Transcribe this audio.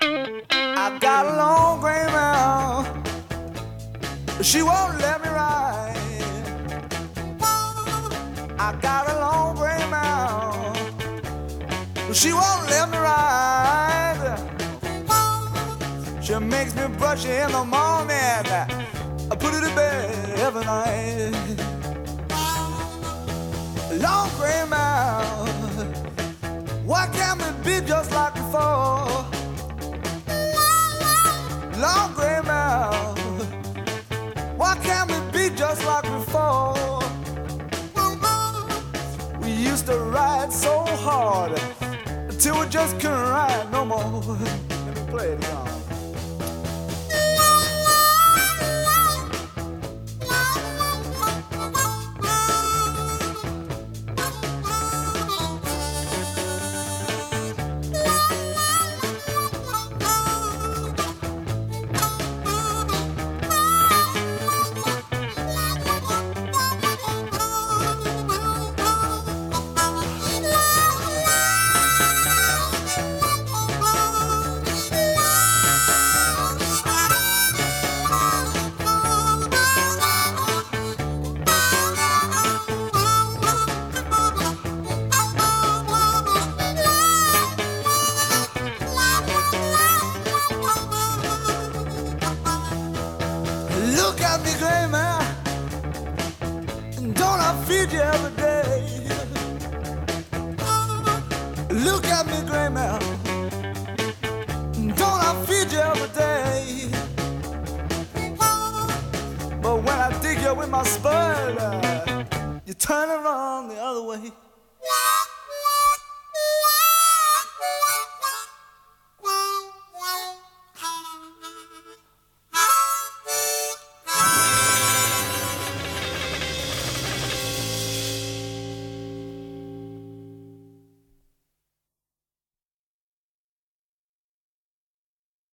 I got a long gray mare, she won't let me ride. I got a long gray mare, she won't let me ride. She makes me brush it in the morning, I put it to bed every night. Long gray mare, why can't we be just like before? Long gray mare, why can't we be just like before? We used to ride so hard till we just couldn't ride no more. Let me play it, y'all. Look at me, gray mare, don't I feed you every day? Look at me, gray mare,